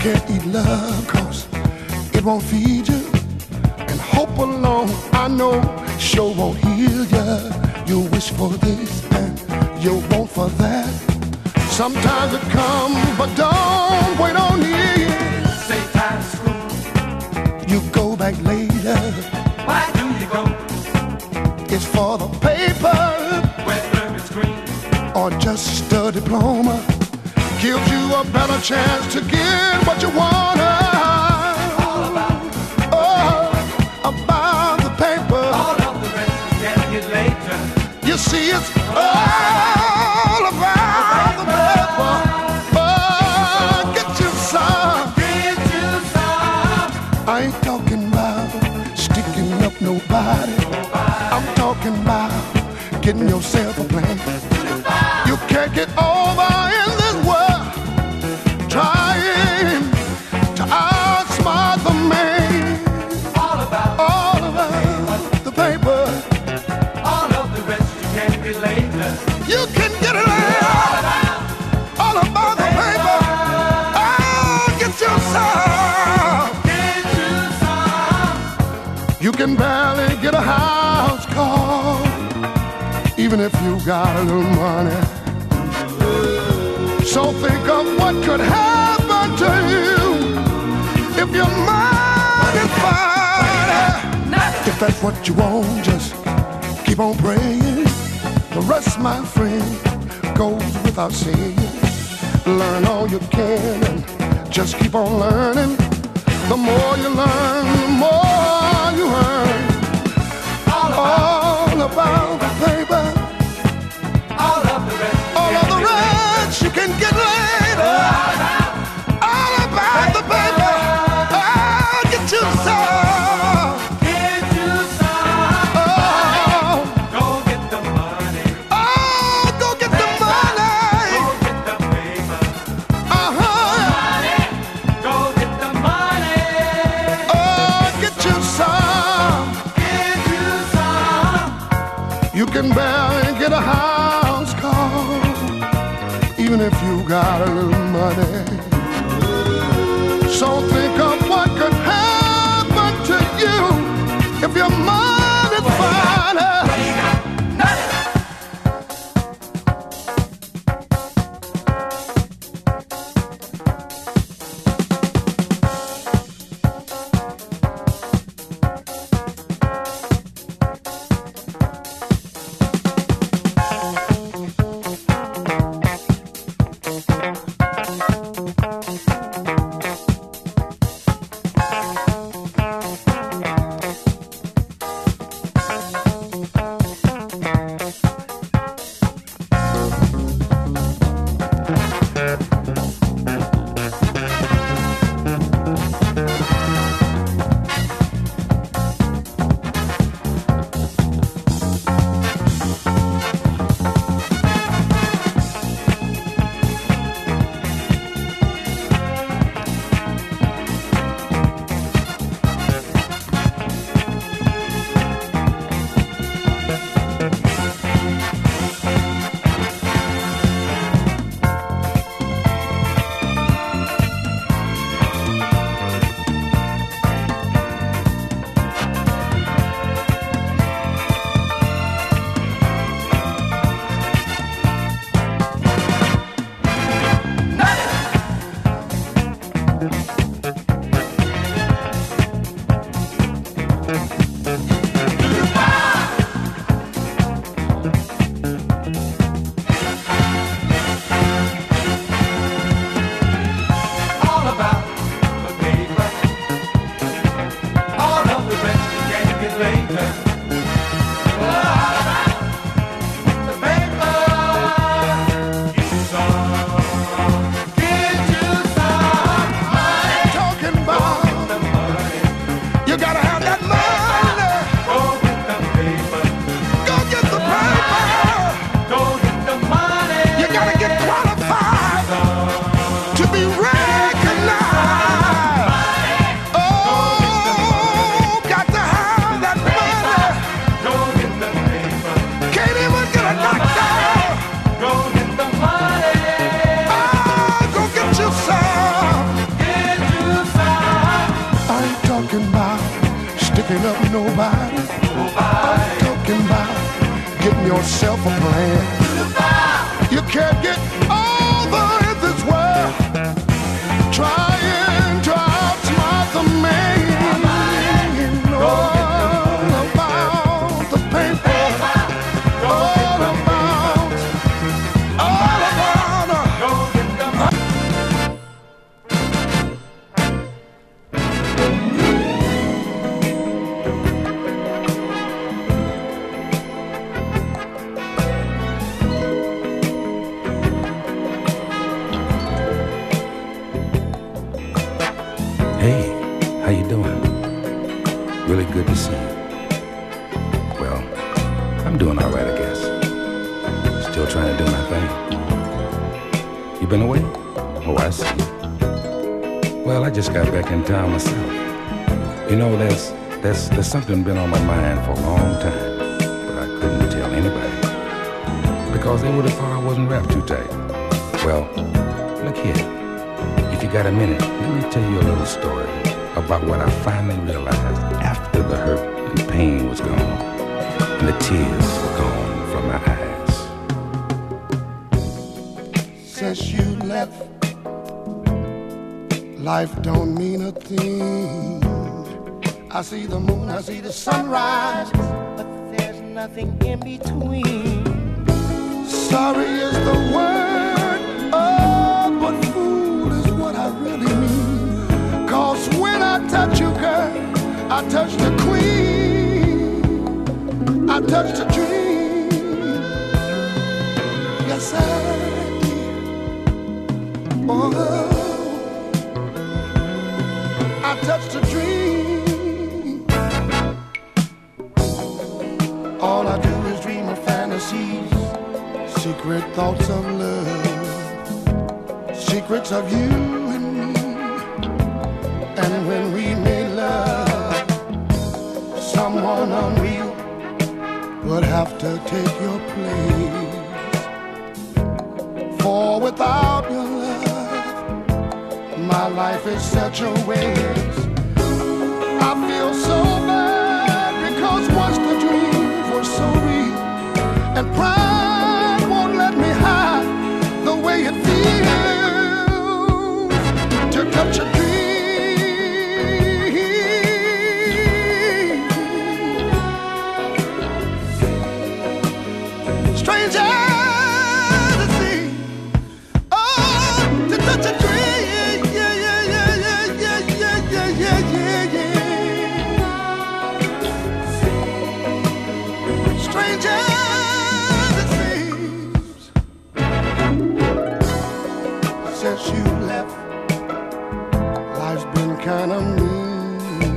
can't eat love 'cause it won't feed you. And hope alone, I know, sure won't heal you. You wish for this and you want for that. Sometimes it comes, but don't wait on it. Say time's through. You go back later. Why do you go? It's for the paper. Whether it's green or just a diploma, gives you a better chance to get what you want. all about About the paper. all of the rest you can get later. You see, it's all about the paper. Get you some. Get you some. I ain't talking about sticking up nobody. I'm talking about getting yourself a plan. You can't get over in this world trying to outsmart the man. All about the paper. all of the rest you can get later. You can get it all about the paper. Get you some. Get you some. You can barely get a house call, even if you got a little money. So think of what could happen to you if your mind is fine. If that's what you want, just keep on praying. The rest, my friend, goes without saying. Learn all you can and just keep on learning. The more you learn, the more you earn. All about the paper. All of the rest All of the rest you can get later. All about the paper. Get you some. get you some. Oh, Go get the money. go get the money. Go get the paper. Uh-huh. Go get the money. Get you some. Get you some. You can barely get a house call, even if you got a little money. So think of what could happen to you if your money's fine. talking of nobody. I'm talking about getting yourself a plan. You can't get over in this world trying to outsmart the man. All about the paper, all about. Hey, how you doing? Really good to see you. Well, I'm doing all right, I guess. Still trying to do my thing. You been away? Oh, I see. Well, I just got back in town myself. You know, there's something been on my mind for a long time, but I couldn't tell anybody because they would have thought I wasn't wrapped too tight. Well, look here. If you got a minute, let me tell you a little story about what I finally realized after the hurt and pain was gone and the tears were gone from my eyes. Since you left, life don't mean a thing. I see the moon, I see the sunrise, but there's nothing in between. Sorry is the word, oh, but fool is what I really mean. 'Cause when I touch you, girl, I touch the queen, I touch the dream. Yes, I did. Oh, I touch the dream. All I do is dream of fantasies, secret thoughts of love, secrets of you and me. And when we made love, someone unreal would have to take your place. For without your love, my life is such a waste. I feel so bad because once the dreams were so real, and pride won't let me hide the way it feels to touch a dream. Stranger to see, oh, to touch a dream, yeah, yeah, yeah, yeah, yeah, yeah, yeah, yeah, yeah. Stranger to see, since you left, life's been kind of mean.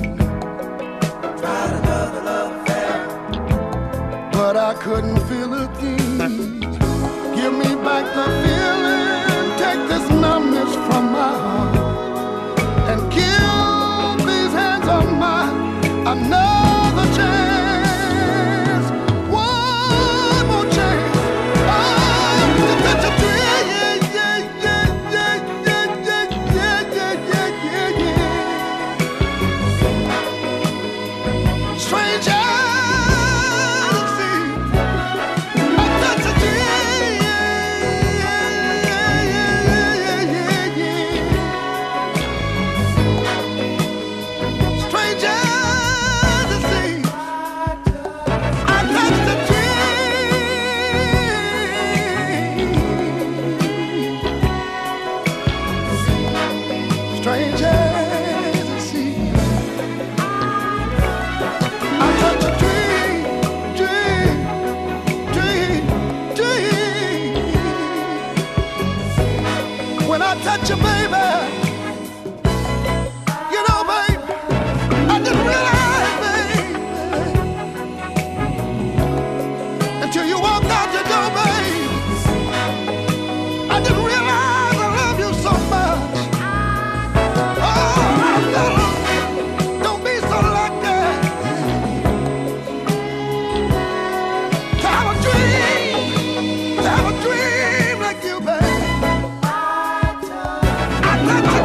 Tried another love affair, but I couldn't feel a thing. Give me back the feeling, take this numbness from my heart, and give these hands of mine another chance, one more chance. Oh, to touch a dream, yeah, yeah, yeah, yeah, yeah, yeah, yeah, yeah, yeah, yeah. Stranger. When I touch you, baby, you know, baby, I didn't realize, baby, until you walked out the door, baby. I didn't realize I love you so much. Oh, don't be so lucky to have a dream like you, baby. I touch